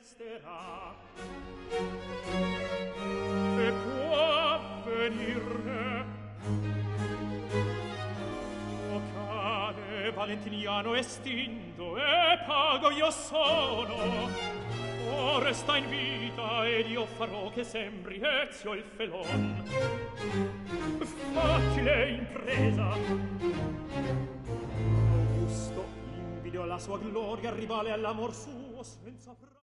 resterà. E può venirne vocale valentiniano estinto e pago io sono. O resta in vita ed io farò che sembri Ezio il felon. Facile impresa. Augusto invidio la sua gloria, rivale all'amor suo senza